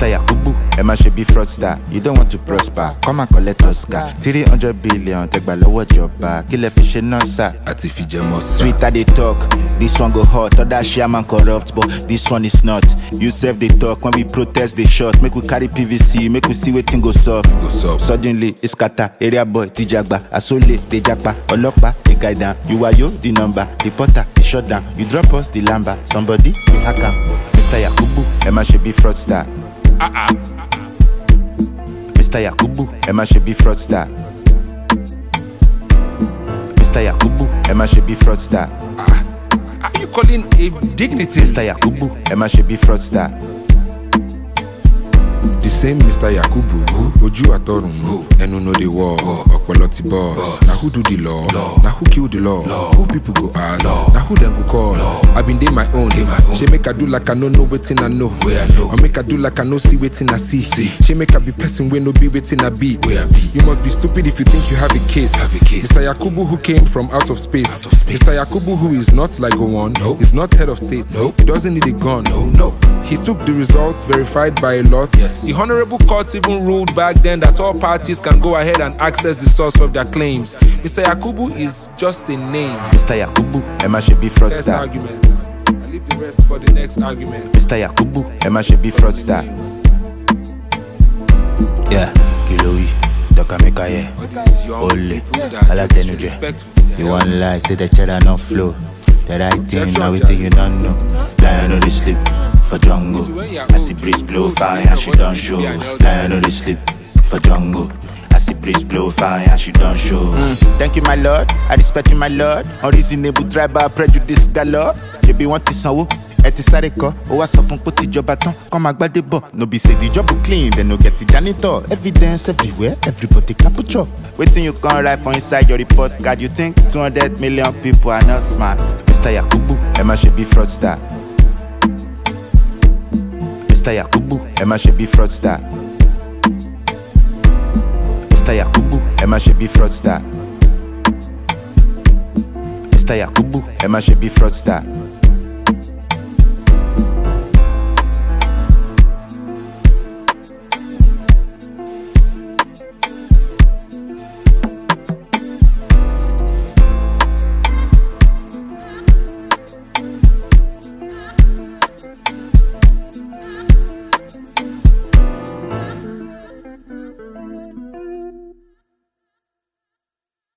Mr. Yakubu, Emma should be fraudster. You don't want to prosper, come and collect Oscar. 300 billion, take by lower job back. Kill a fish and sir. Twitter they talk, this one go hot. Other shaman corrupt, but this one is not. You serve they talk, when we protest they shot. Make we carry PVC, make we see what thing goes up. Suddenly, it's kata, area boy, Tijagba, Asole, the Jakpa, Olokpa, the guy down. You are yo, the number, the potter, the shutdown. You drop us, the lamba, somebody, the hacker. Mr. Yakubu, Emma should be fraudster. Mr. Yakubu, Emma should be fraudster. Mr. Yakubu, Emma should be fraudster. Are you calling a dignity? Mr. Yakubu, Emma should be fraudster. The same Mr. Yakubu, Oju Atorun, Enu know the war, Okpoloti boss. Now who do the law? Now who kill the law? Who people go ask? Now who them go call? I been day my own. She make I do like I know waiting I know. Or make I do like I know see waiting I see. She make I be person when no be waiting I be. You must be stupid if you think you have a case. Mr. Yakubu who came from out of space. Mr. Yakubu who is not like Gowon, is not head of state. He doesn't need a gun. He took the results verified by a lot. The Honorable Court even ruled back then that all parties can go ahead and access the source of their claims. Mr. Yakubu is just a name. Mr. Yakubu, Emma should be First fraudster. argument. I leave the rest for the next argument. Mr. Yakubu, Emma should be fraudster. Yeah, Kilowi, Dokamekaye, Ole, Alatenuje. You want lie, say the cheddar no flow. The right thing, now we think you don't know. Lion on the sleep for jungle. As the breeze blow fire, and she don't show. Lion on the sleep for jungle. As the breeze blow fire, and she don't show. Thank you, my lord. I respect you, my lord. Unreasonable tribal prejudice galore. You be wanting some. Eti sare ko, o wa sọ fún pé ti jọba tán, kọ́ máa gbádé bọ̀. No be say the job will clean, then no get the janitor. Evidence everywhere, everybody capture. Waiting you can write for inside your report card. You think 200 million people are not smart? Mr. Yakubu, Emma should be fraudster. Mr. Yakubu, Emma should be fraudster. Mr. Yakubu, Emma should be fraudster. Mr. Yakubu, Emma should be fraudster.